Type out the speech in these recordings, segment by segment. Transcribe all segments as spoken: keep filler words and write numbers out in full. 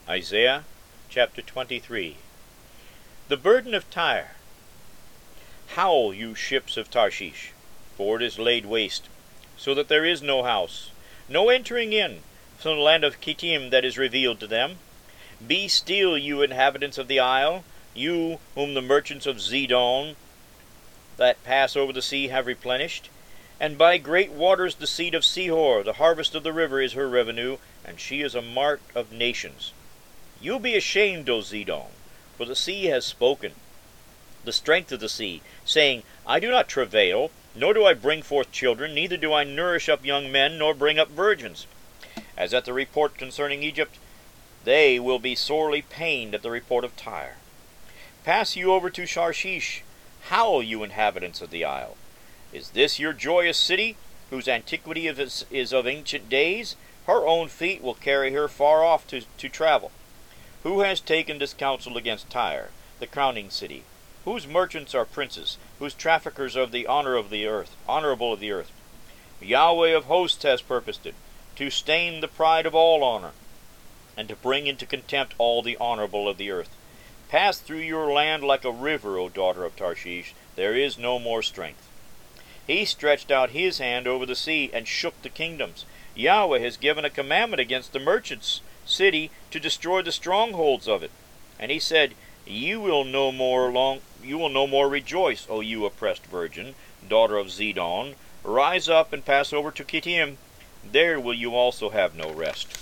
Isaiah chapter twenty-three. The burden of Tyre. Howl, you ships of Tarshish, for it is laid waste, so that there is no house, no entering in from the land of Kittim that is revealed to them. Be still, you inhabitants of the isle, you whom the merchants of Zidon that pass over the sea have replenished. And by great waters the seed of Sihor, the harvest of the river, is her revenue, and she is a mart of nations. You be ashamed, O Zidon, for the sea has spoken, the strength of the sea, saying, I do not travail, nor do I bring forth children, neither do I nourish up young men, nor bring up virgins. As at the report concerning Egypt, they will be sorely pained at the report of Tyre. Pass you over to Tarshish, howl, you inhabitants of the isle. Is this your joyous city, whose antiquity is, is of ancient days? Her own feet will carry her far off to, to travel. Who has taken this counsel against Tyre, the crowning city? Whose merchants are princes, whose traffickers of the honor of the earth, honorable of the earth? Yahweh of hosts has purposed it, to stain the pride of all honor, and to bring into contempt all the honorable of the earth. Pass through your land like a river, O daughter of Tarshish, there is no more strength. He stretched out his hand over the sea, and shook the kingdoms. Yahweh has given a commandment against the merchants' city, to destroy the strongholds of it. And he said, You will no more long you will no more rejoice, O you oppressed virgin, daughter of Zidon. Rise up and pass over to Kittim, there will you also have no rest.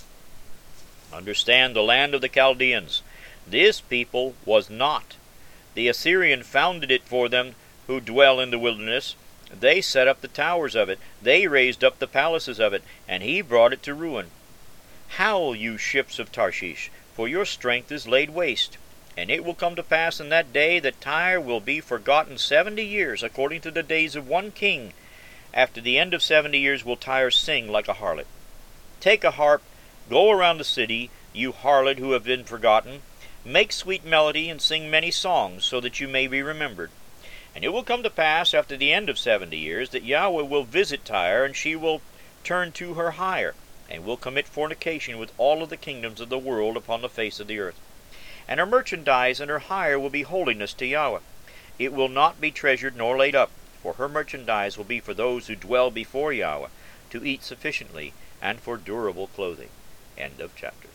Understand the land of the Chaldeans. This people was not. The Assyrian founded it for them who dwell in the wilderness. They set up the towers of it, they raised up the palaces of it, and he brought it to ruin. Howl, you ships of Tarshish, for your strength is laid waste. And it will come to pass in that day that Tyre will be forgotten seventy years, according to the days of one king. After the end of seventy years will Tyre sing like a harlot. Take a harp, go around the city, you harlot who have been forgotten. Make sweet melody and sing many songs, so that you may be remembered. And it will come to pass after the end of seventy years that Yahweh will visit Tyre, and she will turn to her hire, and will commit fornication with all of the kingdoms of the world upon the face of the earth. And her merchandise and her hire will be holiness to Yahweh. It will not be treasured nor laid up, for her merchandise will be for those who dwell before Yahweh, to eat sufficiently, and for durable clothing. End of chapter.